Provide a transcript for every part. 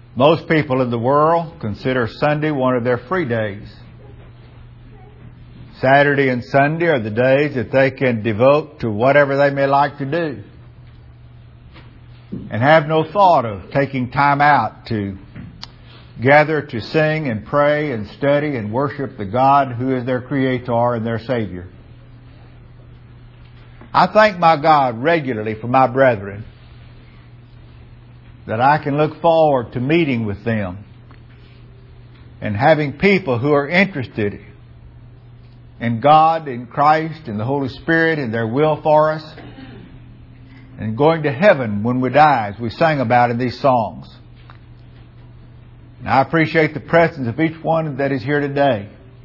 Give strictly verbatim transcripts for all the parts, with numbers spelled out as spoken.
Most people in the world consider Sunday one of their free days. Saturday and Sunday are the days that they can devote to whatever they may like to do, and have no thought of taking time out to gather to sing and pray and study and worship the God who is their Creator and their Savior. I thank my God regularly for my brethren, that I can look forward to meeting with them and having people who are interested in God, in Christ, in the Holy Spirit, and their will for us, and going to heaven when we die, as we sang about in these songs. And I appreciate the presence of each one that is here today,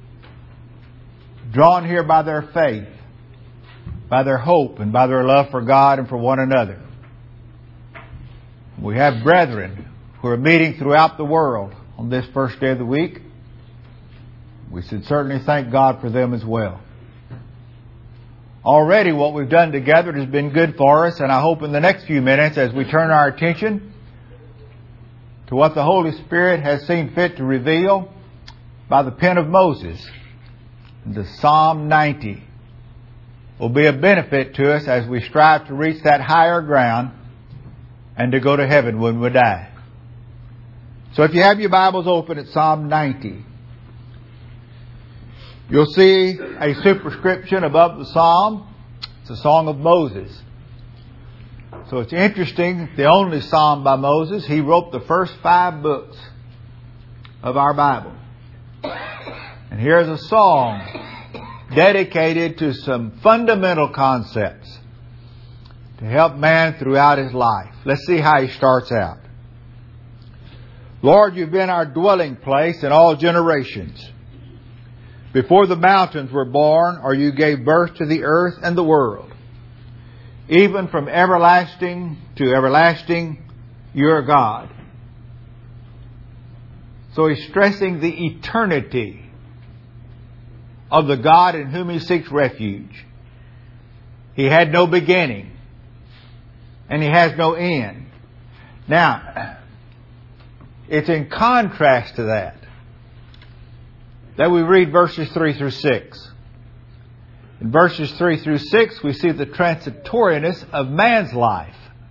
drawn here by their faith, by their hope, and by their love for God and for one another. We have brethren who are meeting throughout the world on this first day of the week. We should certainly thank God for them as well. Already what we've done together has been good for us, and I hope in the next few minutes, as we turn our attention to what the Holy Spirit has seen fit to reveal by the pen of Moses, the Psalm ninety will be a benefit to us as we strive to reach that higher ground and to go to heaven when we die. So if you have your Bibles open at Psalm ninety, you'll see a superscription above the Psalm. It's a song of Moses. So it's interesting, the only Psalm by Moses. He wrote the first five books of our Bible. And here's a song dedicated to some fundamental concepts to help man throughout his life. Let's see how he starts out. Lord, you've been our dwelling place in all generations. Before the mountains were born, or you gave birth to the earth and the world. Even from everlasting to everlasting, you're God. So he's stressing the eternity of the God in whom he seeks refuge. He had no beginning, and he has no end. Now, it's in contrast to that that we read verses three through six. In verses three through six, we see the transitoriness of man's life.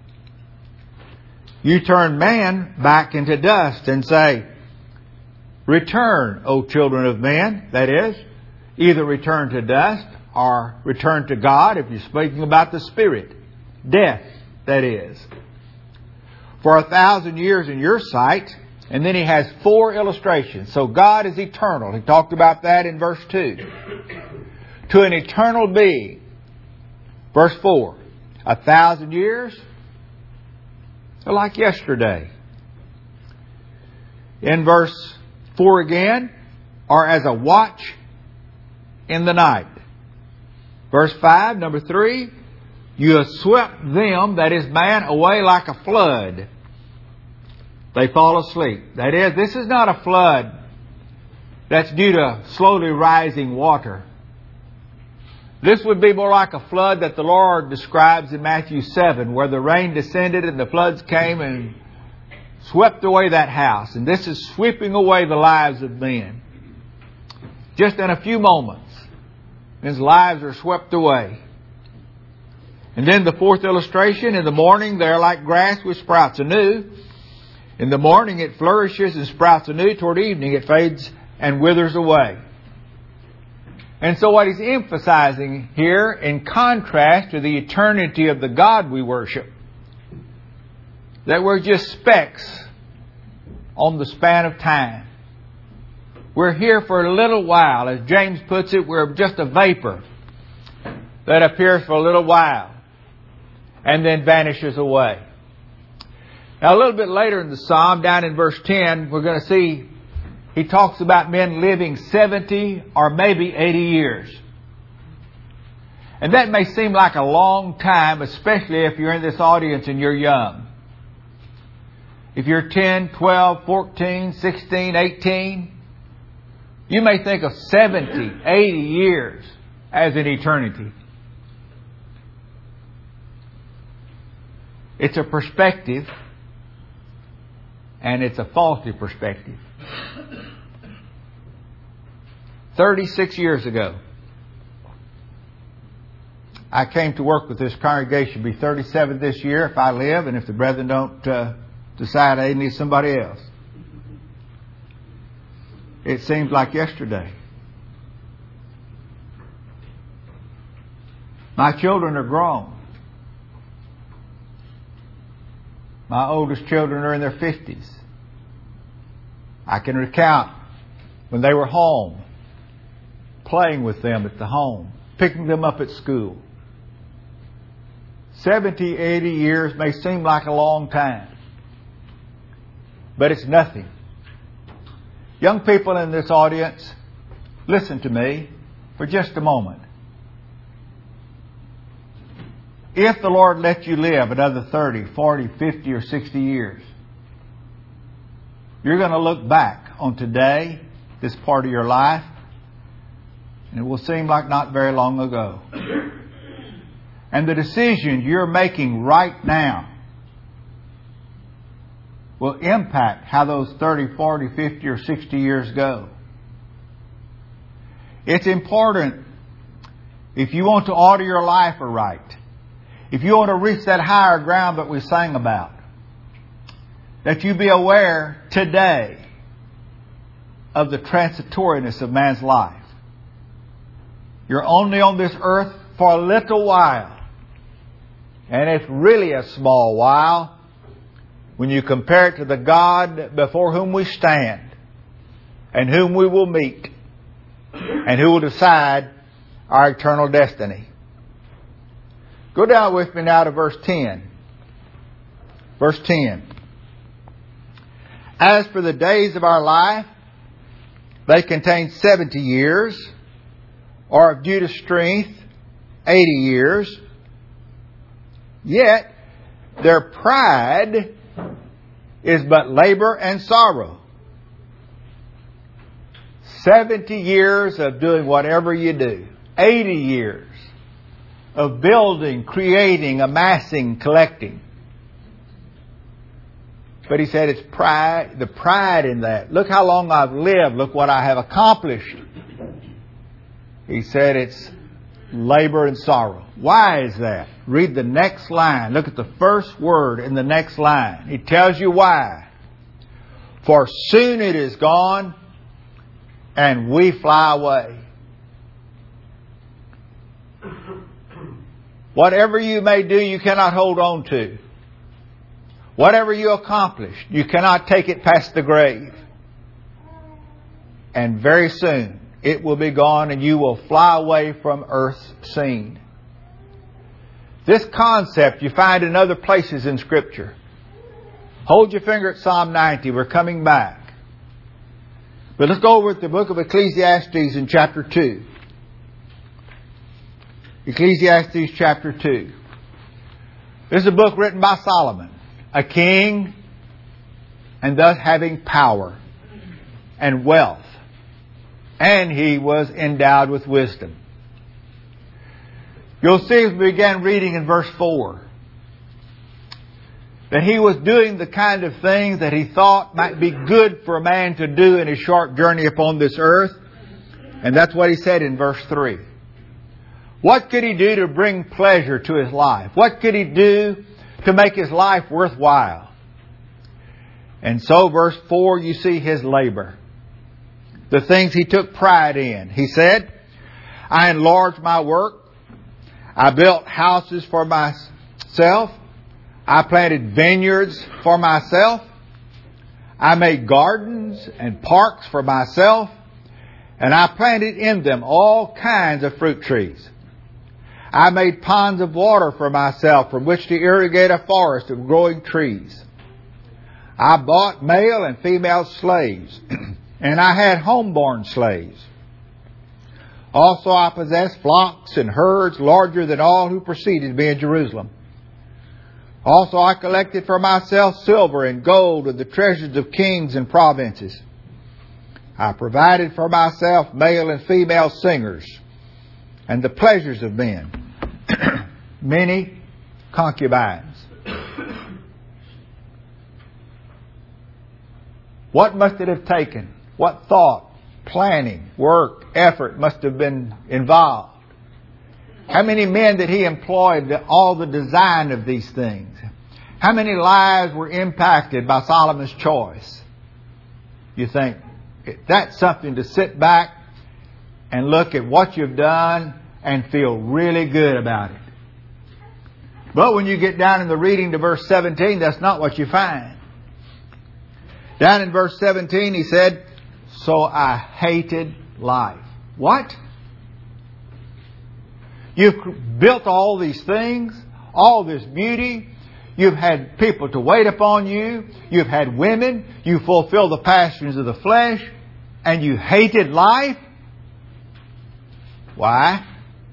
You turn man back into dust and say, return, O children of men. That is, either return to dust or return to God, if you're speaking about the Spirit. Death, that is. For a thousand years in your sight. And then he has four illustrations. So God is eternal. He talked about that in verse two. To an eternal being. Verse four. A thousand years are like yesterday. In verse four again, are as a watch in the night. Verse five, number three, you have swept them, that is man, away like a flood. They fall asleep. That is, this is not a flood that's due to slowly rising water. This would be more like a flood that the Lord describes in Matthew seven, where the rain descended and the floods came and swept away that house. And this is sweeping away the lives of men. Just in a few moments, his lives are swept away. And then the fourth illustration, in the morning they're like grass which sprouts anew. In the morning it flourishes and sprouts anew. Toward evening it fades and withers away. And so what he's emphasizing here, in contrast to the eternity of the God we worship, that we're just specks on the span of time. We're here for a little while. As James puts it, we're just a vapor that appears for a little while and then vanishes away. Now, a little bit later in the Psalm, down in verse ten, we're going to see he talks about men living seventy or maybe eighty years. And that may seem like a long time, especially if you're in this audience and you're young. If you're ten, twelve, fourteen, sixteen, eighteen, you may think of seventy, eighty years as an eternity. It's a perspective. And it's a faulty perspective. thirty-six years ago, I came to work with this congregation. It'll be thirty-seven this year if I live, and if the brethren don't uh, decide they need somebody else. It seems like yesterday. My children are grown. My oldest children are in their fifties. I can recount when they were home, playing with them at the home, picking them up at school. seventy, eighty years may seem like a long time, but it's nothing. Young people in this audience, listen to me for just a moment. If the Lord let you live another thirty, forty, fifty, or sixty years, you're going to look back on today, this part of your life, and it will seem like not very long ago. And the decisions you're making right now will impact how those thirty, forty, fifty, or sixty years go. It's important, if you want to order your life aright, if you want to reach that higher ground that we sang about, that you be aware today of the transitoriness of man's life. You're only on this earth for a little while. And it's really a small while when you compare it to the God before whom we stand and whom we will meet and who will decide our eternal destiny. Go down with me now to verse ten. Verse ten. As for the days of our life, they contain seventy years, or if due to strength, eighty years. Yet their pride is but labor and sorrow. Seventy years of doing whatever you do. Eighty years of building, creating, amassing, collecting. But he said it's pride, the pride in that. Look how long I've lived. Look what I have accomplished. He said it's labor and sorrow. Why is that? Read the next line. Look at the first word in the next line. He tells you why. For soon it is gone and we fly away. Whatever you may do, you cannot hold on to. Whatever you accomplish, you cannot take it past the grave. And very soon it will be gone and you will fly away from earth's scene. This concept you find in other places in Scripture. Hold your finger at Psalm ninety. We're coming back. But let's go over to the book of Ecclesiastes in chapter two. Ecclesiastes chapter two. This is a book written by Solomon, a king, and thus having power and wealth. And he was endowed with wisdom. You'll see as we began reading in verse four that he was doing the kind of things that he thought might be good for a man to do in his short journey upon this earth. And that's what he said in verse three. What could he do to bring pleasure to his life? What could he do to make his life worthwhile? And so verse four, you see his labor. The things he took pride in. He said, I enlarged my work. I built houses for myself. I planted vineyards for myself. I made gardens and parks for myself. And I planted in them all kinds of fruit trees. I made ponds of water for myself from which to irrigate a forest of growing trees. I bought male and female slaves, and I had homeborn slaves. Also I possessed flocks and herds larger than all who preceded me in Jerusalem. Also I collected for myself silver and gold and the treasures of kings and provinces. I provided for myself male and female singers and the pleasures of men, many concubines. What must it have taken? What thought, planning, work, effort must have been involved? How many men did he employ to all the design of these things? How many lives were impacted by Solomon's choice? You think, that's something to sit back and look at what you've done and feel really good about it. But when you get down in the reading to verse seventeen, that's not what you find. Down in verse seventeen, he said, so I hated life. What? You've built all these things, all this beauty. You've had people to wait upon you. You've had women. You fulfill the passions of the flesh. And you hated life? Why?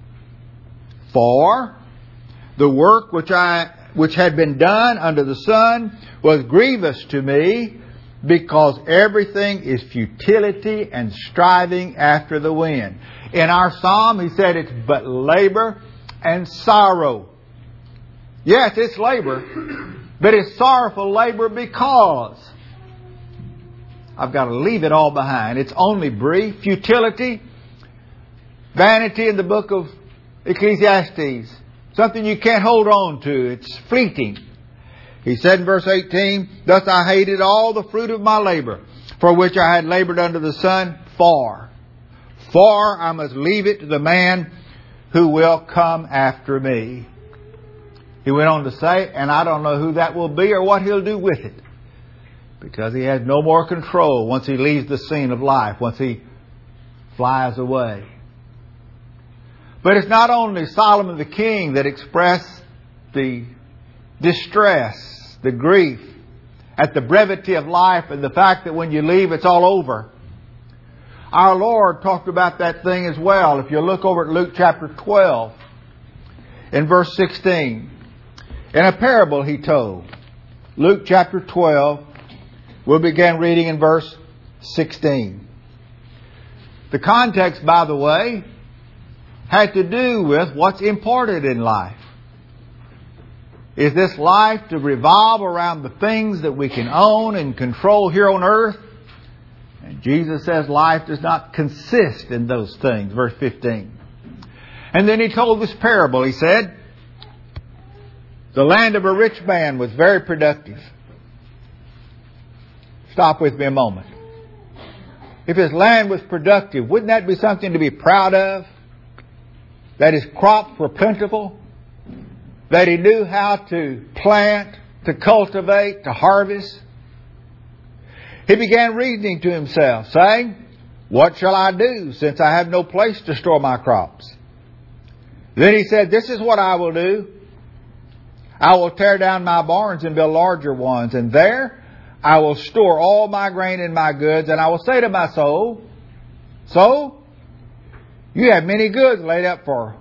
For the work which I which had been done under the sun was grievous to me, because everything is futility and striving after the wind. In our psalm, he said it's but labor and sorrow. Yes, it's labor, but it's sorrowful labor because I've got to leave it all behind. It's only brief. Futility, vanity in the book of Ecclesiastes. Something you can't hold on to. It's fleeting. He said in verse eighteen, thus I hated all the fruit of my labor, for which I had labored under the sun, for. For I must leave it to the man who will come after me. He went on to say, and I don't know who that will be or what he'll do with it, because he has no more control once he leaves the scene of life, once he flies away. But it's not only Solomon the king that expressed the distress, the grief at the brevity of life and the fact that when you leave it's all over. Our Lord talked about that thing as well. If you look over at Luke chapter twelve, in verse sixteen, in a parable he told. Luke chapter twelve, we'll begin reading in verse sixteen. The context, by the way, had to do with what's important in life. Is this life to revolve around the things that we can own and control here on earth? And Jesus says life does not consist in those things. Verse fifteen. And then he told this parable. He said, the land of a rich man was very productive. Stop with me a moment. If his land was productive, wouldn't that be something to be proud of? That his crops were plentiful? That he knew how to plant, to cultivate, to harvest? He began reasoning to himself, saying, what shall I do, since I have no place to store my crops? Then he said, this is what I will do. I will tear down my barns and build larger ones, and there I will store all my grain and my goods, and I will say to my soul, soul, you have many goods laid up for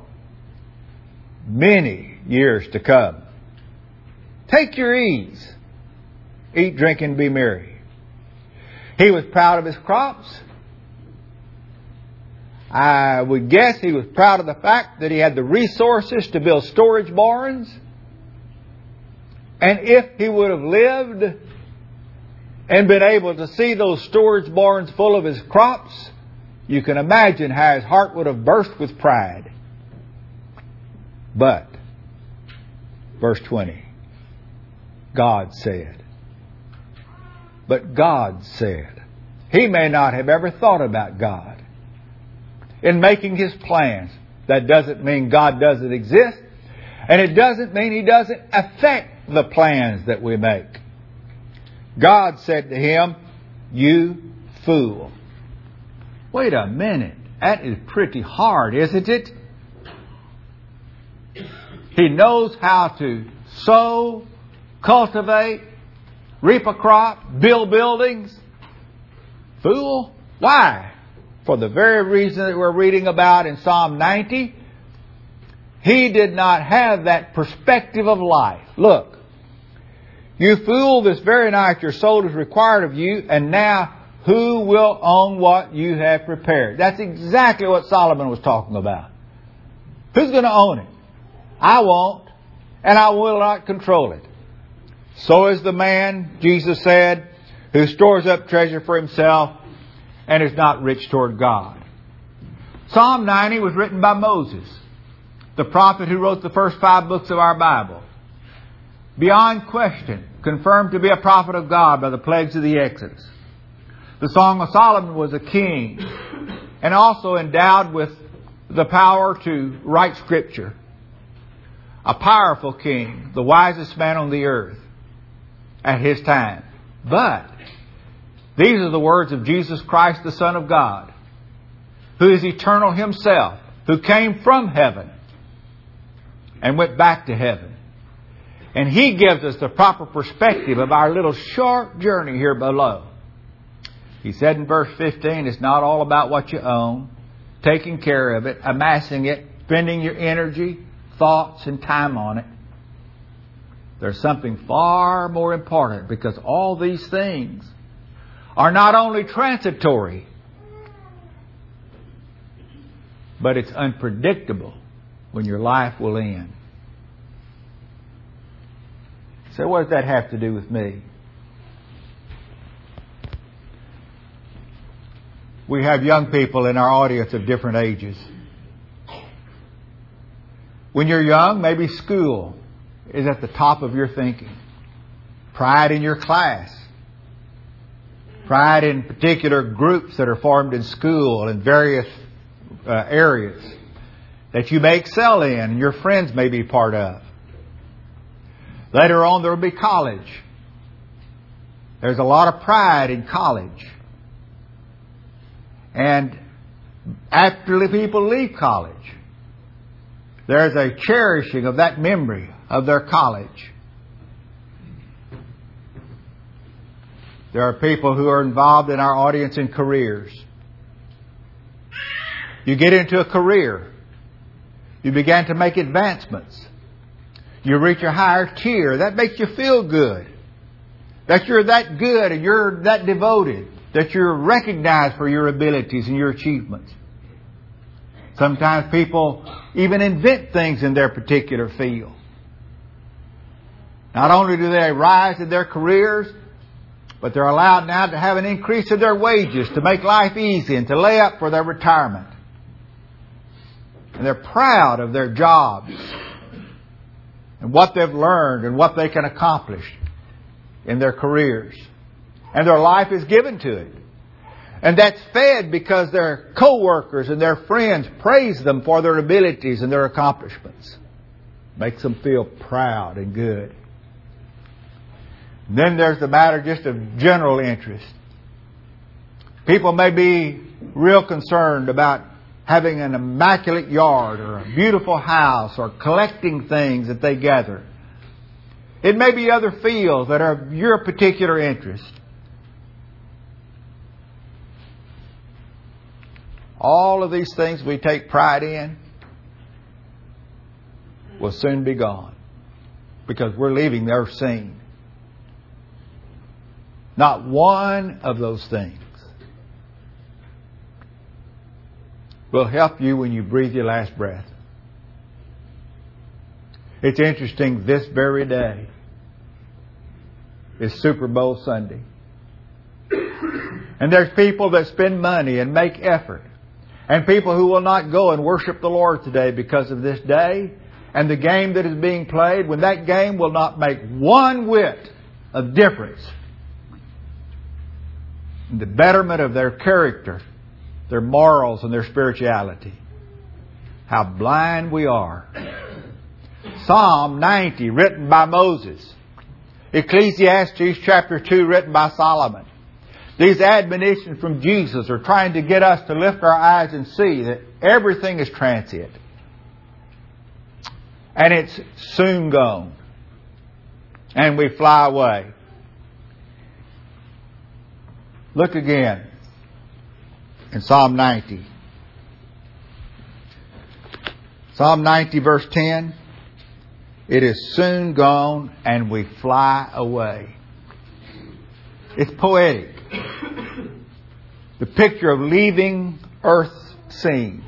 many years to come. Take your ease. Eat, drink, and be merry. He was proud of his crops. I would guess he was proud of the fact that he had the resources to build storage barns. And if he would have lived and been able to see those storage barns full of his crops, you can imagine how his heart would have burst with pride. But, verse twenty, God said. But God said. He may not have ever thought about God in making His plans. That doesn't mean God doesn't exist. And it doesn't mean He doesn't affect the plans that we make. God said to him, you fool. Wait a minute. That is pretty hard, isn't it? He knows how to sow, cultivate, reap a crop, build buildings. Fool? Why? For the very reason that we're reading about in Psalm ninety. He did not have that perspective of life. Look, you fool, this very night your soul is required of you, and now who will own what you have prepared? That's exactly what Solomon was talking about. Who's going to own it? I won't, and I will not control it. So is the man, Jesus said, who stores up treasure for himself and is not rich toward God. Psalm ninety was written by Moses, the prophet who wrote the first five books of our Bible. Beyond question, confirmed to be a prophet of God by the plagues of the Exodus. The Song of Solomon was a king and also endowed with the power to write Scripture. A powerful king, the wisest man on the earth at his time. But these are the words of Jesus Christ, the Son of God, who is eternal Himself, who came from heaven and went back to heaven. And He gives us the proper perspective of our little short journey here below. He said in verse fifteen, it's not all about what you own, taking care of it, amassing it, spending your energy, thoughts, and time on it. There's something far more important, because all these things are not only transitory, but it's unpredictable when your life will end. So what does that have to do with me? We have young people in our audience of different ages. When you're young, maybe school is at the top of your thinking. Pride in your class. Pride in particular groups that are formed in school in various uh, areas that you may excel in and your friends may be part of. Later on, there will be college. There's a lot of pride in college. And after the people leave college, there's a cherishing of that memory of their college. There are people who are involved in our audience in careers. You get into a career. You begin to make advancements. You reach a higher tier. That makes you feel good. That you're that good and you're that devoted. That you're recognized for your abilities and your achievements. Sometimes people even invent things in their particular field. Not only do they rise in their careers, but they're allowed now to have an increase in their wages to make life easy and to lay up for their retirement. And they're proud of their jobs and what they've learned and what they can accomplish in their careers. And their life is given to it. And that's fed because their co-workers and their friends praise them for their abilities and their accomplishments. Makes them feel proud and good. And then there's the matter just of general interest. People may be real concerned about having an immaculate yard or a beautiful house or collecting things that they gather. It may be other fields that are of your particular interest. All of these things we take pride in will soon be gone because we're leaving their scene. Not one of those things will help you when you breathe your last breath. It's interesting, this very day is Super Bowl Sunday. And there's people that spend money and make effort. And people who will not go and worship the Lord today because of this day and the game that is being played, when that game will not make one whit of difference in the betterment of their character, their morals, and their spirituality. How blind we are. Psalm ninety, written by Moses. Ecclesiastes chapter two, written by Solomon. These admonitions from Jesus are trying to get us to lift our eyes and see that everything is transient. And it's soon gone. And we fly away. Look again in Psalm ninety. Psalm ninety verse ten. It is soon gone and we fly away. It's poetic. The picture of leaving earth's scene.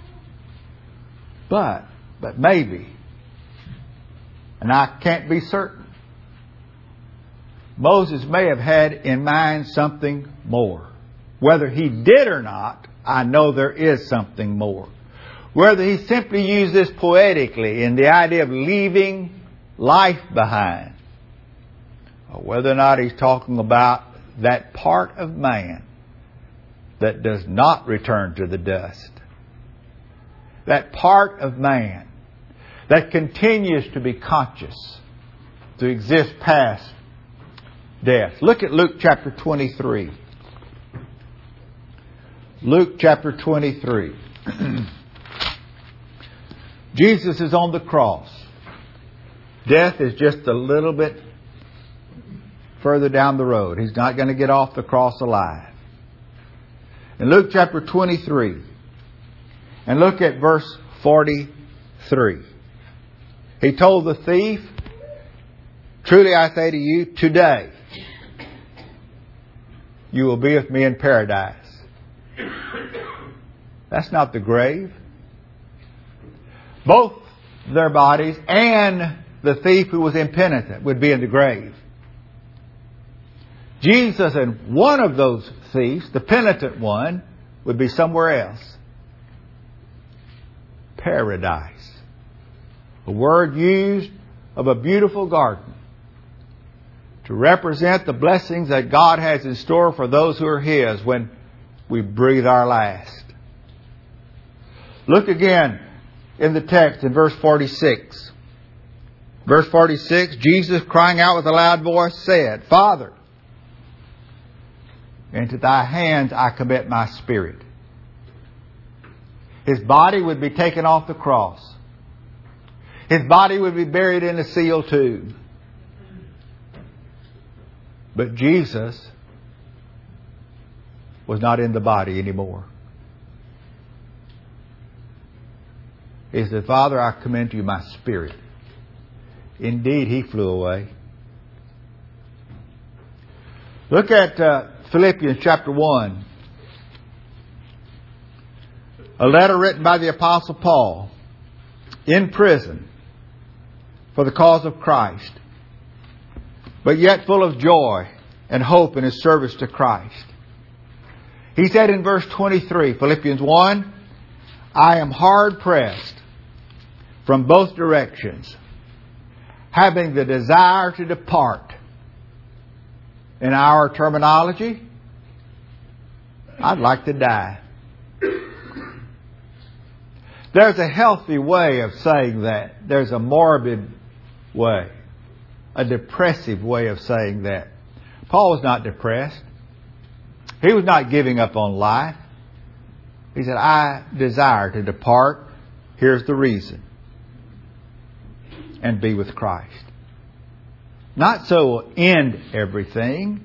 But, but maybe, and I can't be certain, Moses may have had in mind something more. Whether he did or not, I know there is something more. Whether he simply used this poetically in the idea of leaving life behind, or whether or not he's talking about that part of man that does not return to the dust. That part of man that continues to be conscious, to exist past death. Look at Luke chapter twenty-three. Luke chapter twenty-three. Jesus is on the cross. Death is just a little bit further down the road. He's not going to get off the cross alive. In Luke chapter twenty-three, and look at verse forty-three. He told the thief, "Truly I say to you, today you will be with me in paradise." That's not the grave. Both their bodies and the thief who was impenitent would be in the grave. Jesus and one of those thieves, the penitent one, would be somewhere else. Paradise. A word used of a beautiful garden to represent the blessings that God has in store for those who are His when we breathe our last. Look again in the text in verse forty-six. Verse forty-six, Jesus crying out with a loud voice said, "Father, into Thy hands I commit my spirit." His body would be taken off the cross. His body would be buried in a sealed tomb. But Jesus was not in the body anymore. He said, "Father, I commend to you my spirit." Indeed, He flew away. Look at uh, Philippians chapter one. A letter written by the Apostle Paul in prison for the cause of Christ, but yet full of joy and hope in his service to Christ. He said in verse twenty-three, Philippians one, "I am hard pressed from both directions, having the desire to depart." In our terminology, I'd like to die. There's a healthy way of saying that. There's a morbid way, a depressive way of saying that. Paul was not depressed. He was not giving up on life. He said, "I desire to depart. Here's the reason. And be with Christ." Not so end everything,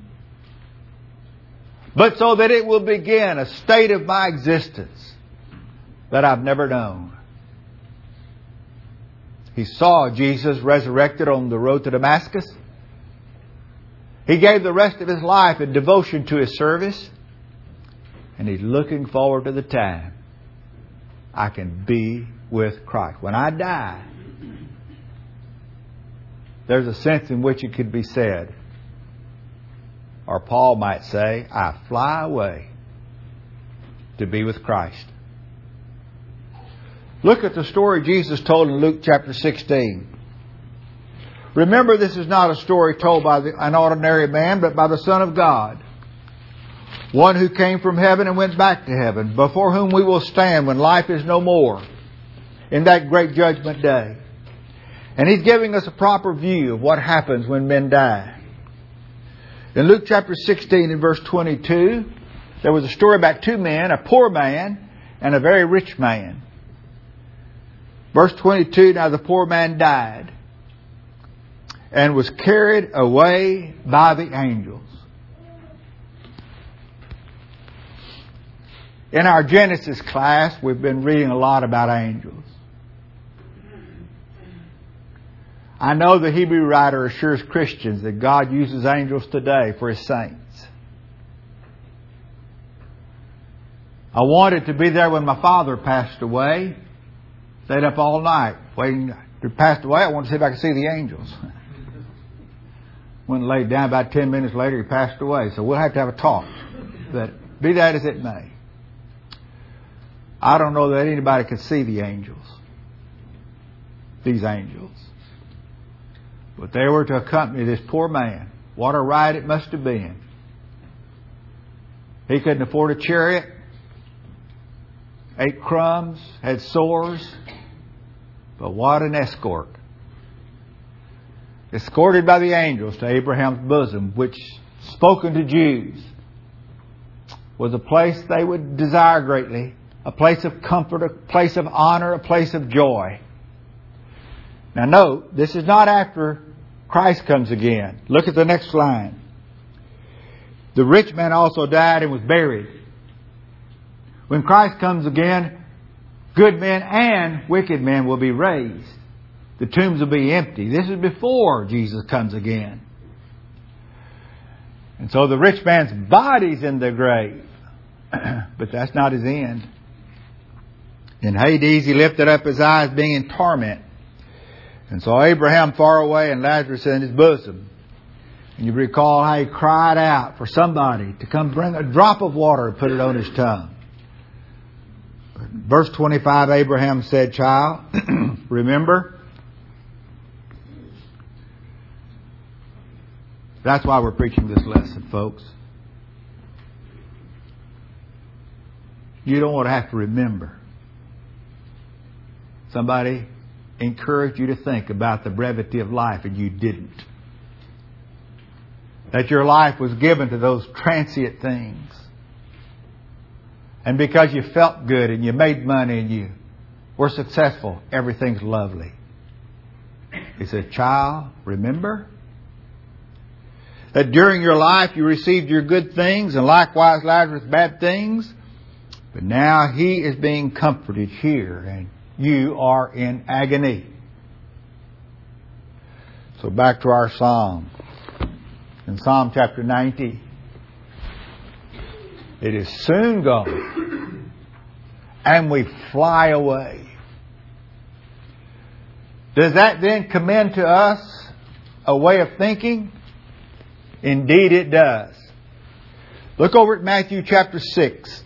but so that it will begin a state of my existence that I've never known. He saw Jesus resurrected on the road to Damascus. He gave the rest of his life in devotion to his service. And he's looking forward to the time I can be with Christ. When I die, there's a sense in which it could be said, or Paul might say, I fly away to be with Christ. Look at the story Jesus told in Luke chapter sixteen. Remember, this is not a story told by the, an ordinary man, but by the Son of God. One who came from heaven and went back to heaven, before whom we will stand when life is no more, in that great judgment day. And He's giving us a proper view of what happens when men die. In Luke chapter sixteen and verse twenty-two, there was a story about two men, a poor man and a very rich man. Verse twenty-two, now the poor man died and was carried away by the angels. In our Genesis class, we've been reading a lot about angels. I know the Hebrew writer assures Christians that God uses angels today for His saints. I wanted to be there when my father passed away. Stayed up all night waiting to pass away. I wanted to see if I could see the angels. Went and laid down. About ten minutes later, he passed away. So we'll have to have a talk. But be that as it may, I don't know that anybody could see the angels. These angels. But they were to accompany this poor man. What a ride it must have been. He couldn't afford a chariot. Ate crumbs. Had sores. But what an escort. Escorted by the angels to Abraham's bosom, which, spoken to Jews, was a place they would desire greatly. A place of comfort, a place of honor, a place of joy. Now note, this is not after Christ comes again. Look at the next line. The rich man also died and was buried. When Christ comes again, good men and wicked men will be raised. The tombs will be empty. This is before Jesus comes again. And so the rich man's body's in the grave. But that's not his end. In Hades, he lifted up his eyes, being in torment, and saw Abraham far away and Lazarus in his bosom. And you recall how he cried out for somebody to come bring a drop of water and put it on his tongue. Verse twenty-five, Abraham said, "Child, remember." That's why we're preaching this lesson, folks. You don't want to have to remember. Somebody encouraged you to think about the brevity of life and you didn't. That your life was given to those transient things. And because you felt good and you made money and you were successful, everything's lovely. He said, "Child, remember that during your life you received your good things and likewise Lazarus bad things. But now he is being comforted here and you are in agony." So back to our psalm. In Psalm chapter ninety. It is soon gone. And we fly away. Does that then commend to us a way of thinking? Indeed it does. Look over at Matthew chapter six.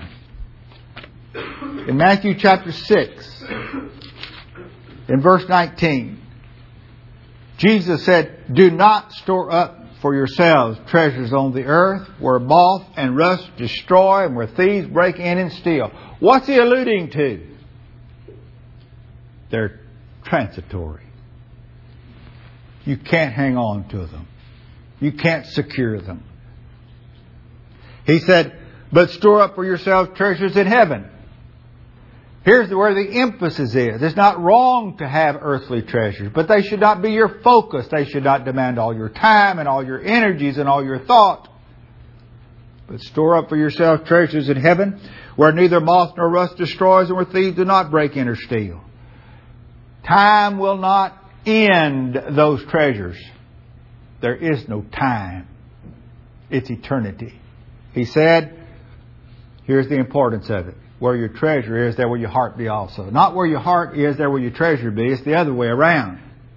In Matthew chapter six, in verse nineteen, Jesus said, "Do not store up for yourselves treasures on the earth, where moth and rust destroy and where thieves break in and steal." What's he alluding to? They're transitory. You can't hang on to them. You can't secure them. He said, "But store up for yourselves treasures in heaven." Here's where the emphasis is. It's not wrong to have earthly treasures, but they should not be your focus. They should not demand all your time and all your energies and all your thought. But store up for yourself treasures in heaven, where neither moth nor rust destroys and where thieves do not break in or steal. Time will not end those treasures. There is no time. It's eternity. He said, here's the importance of it. Where your treasure is, there will your heart be also. Not where your heart is, there will your treasure be. It's the other way around.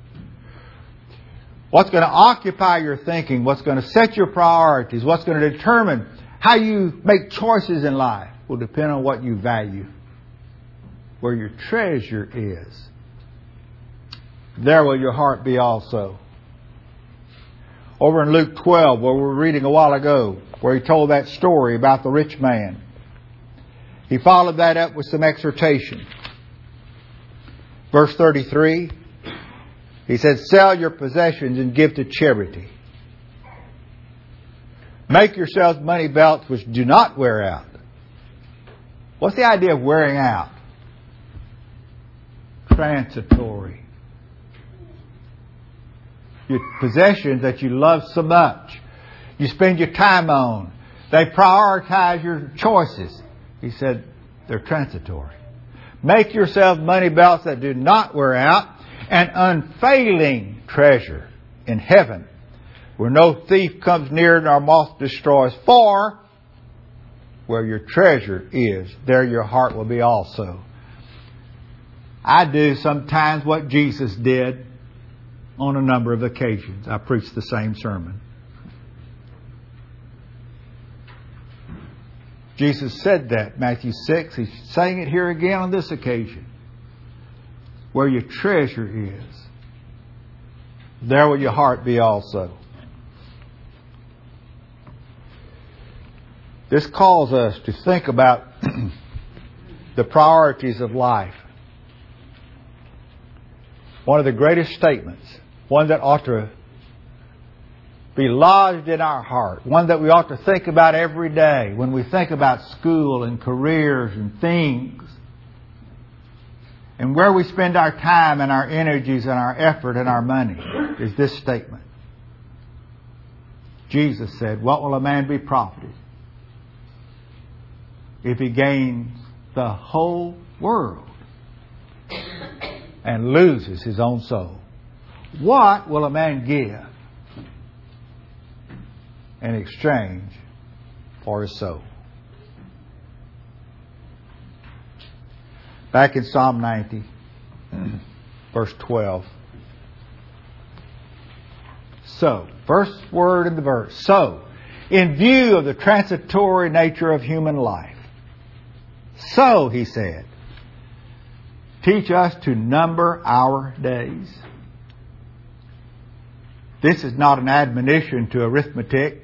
What's going to occupy your thinking, what's going to set your priorities, what's going to determine how you make choices in life will depend on what you value. Where your treasure is, there will your heart be also. Over in Luke twelve, where we were reading a while ago, where he told that story about the rich man, he followed that up with some exhortation. Verse thirty-three, he said, "Sell your possessions and give to charity. Make yourselves money belts which do not wear out." What's the idea of wearing out? Transitory. Your possessions that you love so much, you spend your time on, they prioritize your choices. He said, they're transitory. Make yourselves money belts that do not wear out, an unfailing treasure in heaven, where no thief comes near nor moth destroys. For where your treasure is, there your heart will be also. I do sometimes what Jesus did. on a number of occasions. I preached the same sermon. Jesus said that, Matthew six. He's saying it here again on this occasion. Where your treasure is, there will your heart be also. This calls us to think about the priorities of life. One of the greatest statements, one that ought to be lodged in our heart, one that we ought to think about every day when we think about school and careers and things, and where we spend our time and our energies and our effort and our money, is this statement. Jesus said, "What will a man be profited if he gains the whole world and loses his own soul? What will a man give in exchange for his soul?" Back in Psalm ninety, verse twelve. So, first word in the verse. So, in view of the transitory nature of human life, so, he said, teach us to number our days. This is not an admonition to arithmetic.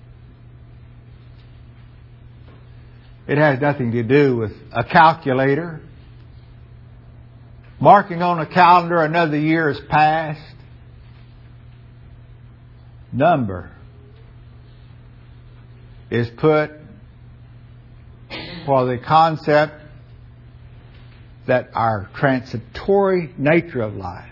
It has nothing to do with a calculator. Marking on a calendar another year has passed. Number is put for the concept that our transitory nature of life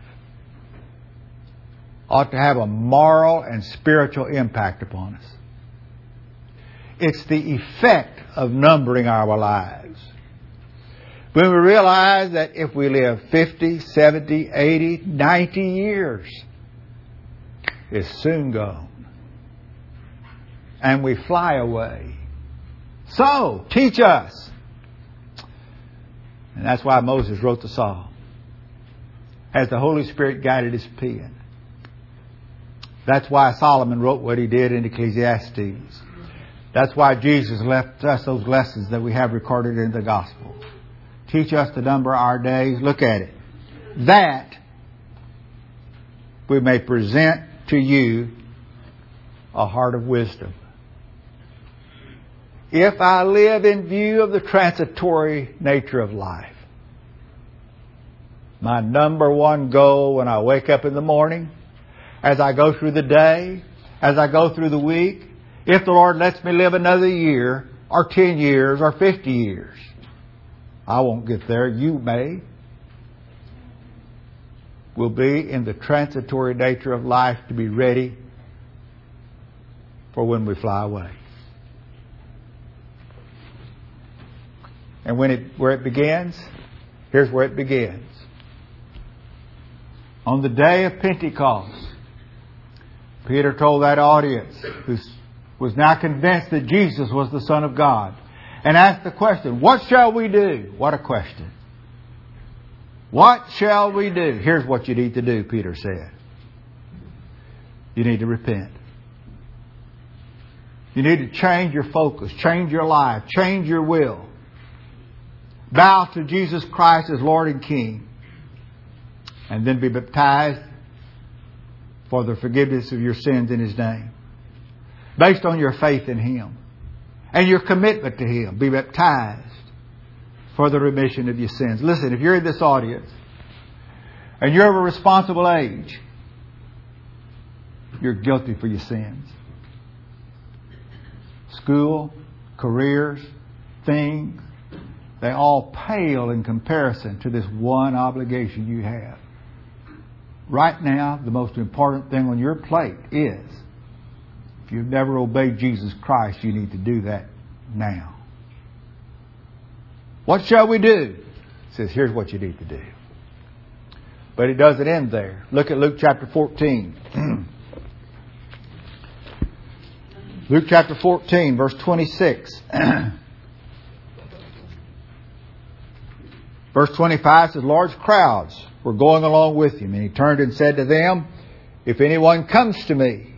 ought to have a moral and spiritual impact upon us. It's the effect of numbering our lives. When we realize that if we live fifty, seventy, eighty, ninety years, it's soon gone. And we fly away. So, teach us. And that's why Moses wrote the psalm. As the Holy Spirit guided his pen. That's why Solomon wrote what he did in Ecclesiastes. That's why Jesus left us those lessons that we have recorded in the Gospel. Teach us to number our days. Look at it. That we may present to you a heart of wisdom. If I live in view of the transitory nature of life, my number one goal when I wake up in the morning, as I go through the day, as I go through the week, if the Lord lets me live another year, or ten years, or fifty years, I won't get there. You may. Will be in the transitory nature of life to be ready for when we fly away. And when it, where it begins, here's where it begins. On the day of Pentecost, Peter told that audience who was now convinced that Jesus was the Son of God, and asked the question, what shall we do? What a question. What shall we do? Here's what you need to do, Peter said. You need to repent. You need to change your focus, change your life, change your will. Bow to Jesus Christ as Lord and King. And then be baptized for the forgiveness of your sins in His name. Based on your faith in Him. And your commitment to Him. Be baptized for the remission of your sins. Listen, if you're in this audience and you're of a responsible age, you're guilty for your sins. School, careers, things, they all pale in comparison to this one obligation you have. Right now, the most important thing on your plate is, if you've never obeyed Jesus Christ, you need to do that now. What shall we do? It says, here's what you need to do. But it doesn't end there. Look at Luke chapter fourteen. Luke chapter fourteen, verse twenty-six. Verse twenty-five says, large crowds were going along with him. And he turned and said to them, If anyone comes to me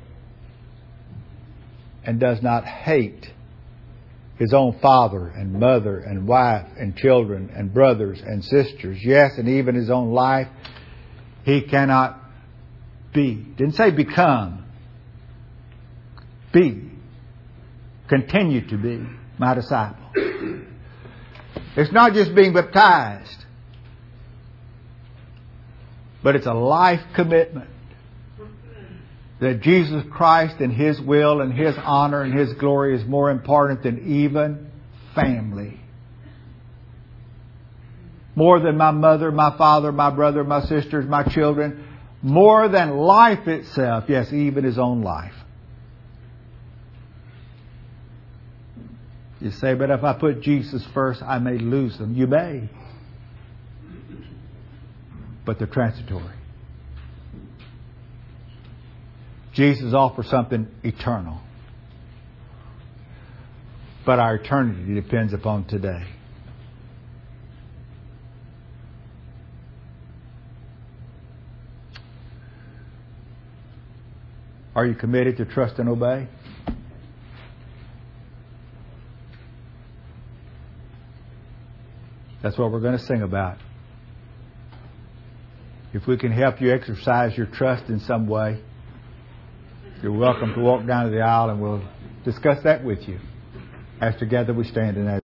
and does not hate his own father and mother and wife and children and brothers and sisters, yes, and even his own life, he cannot be. Didn't say become. Be. Continue to be my disciple. It's not just being baptized, but it's a life commitment that Jesus Christ and His will and His honor and His glory is more important than even family. More than my mother, my father, my brother, my sisters, my children. More than life itself. Yes, even His own life. You say, but if I put Jesus first, I may lose them. You may. But they're transitory. Jesus offers something eternal. But our eternity depends upon today. Are you committed to trust and obey? That's what we're going to sing about. If we can help you exercise your trust in some way, you're welcome to walk down to the aisle and we'll discuss that with you as together we stand in that.